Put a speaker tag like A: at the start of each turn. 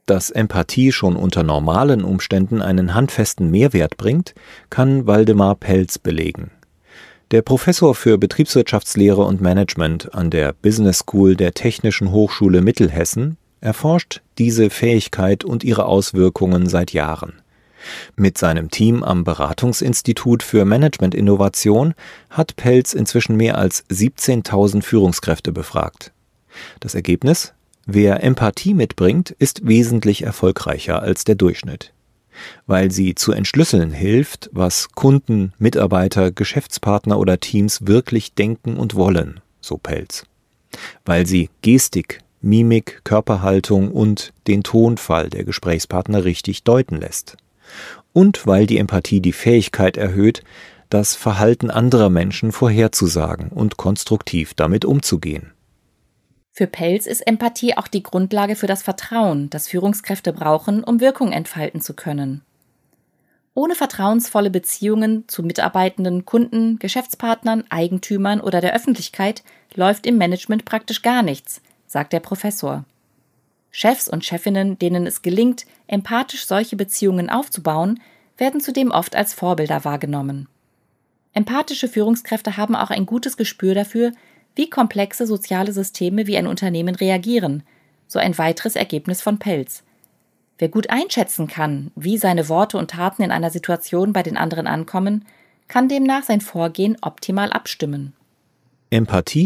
A: Dass Empathie schon unter normalen Umständen einen handfesten Mehrwert bringt, kann Waldemar Pelz belegen. Der Professor für Betriebswirtschaftslehre und Management an der Business School der Technischen Hochschule Mittelhessen erforscht diese Fähigkeit und ihre Auswirkungen seit Jahren. Mit seinem Team am Beratungsinstitut für Managementinnovation hat Pelz inzwischen mehr als 17.000 Führungskräfte befragt. Das Ergebnis? Wer Empathie mitbringt, ist wesentlich erfolgreicher als der Durchschnitt. Weil sie zu entschlüsseln hilft, was Kunden, Mitarbeiter, Geschäftspartner oder Teams wirklich denken und wollen, so Pelz. Weil sie Gestik, Mimik, Körperhaltung und den Tonfall der Gesprächspartner richtig deuten lässt. Und weil die Empathie die Fähigkeit erhöht, das Verhalten anderer Menschen vorherzusagen und konstruktiv damit umzugehen.
B: Für Pelz ist Empathie auch die Grundlage für das Vertrauen, das Führungskräfte brauchen, um Wirkung entfalten zu können. Ohne vertrauensvolle Beziehungen zu Mitarbeitenden, Kunden, Geschäftspartnern, Eigentümern oder der Öffentlichkeit läuft im Management praktisch gar nichts, sagt der Professor. Chefs und Chefinnen, denen es gelingt, empathisch solche Beziehungen aufzubauen, werden zudem oft als Vorbilder wahrgenommen. Empathische Führungskräfte haben auch ein gutes Gespür dafür, wie komplexe soziale Systeme wie ein Unternehmen reagieren, so ein weiteres Ergebnis von Pelz. Wer gut einschätzen kann, wie seine Worte und Taten in einer Situation bei den anderen ankommen, kann demnach sein Vorgehen optimal abstimmen.
A: Empathie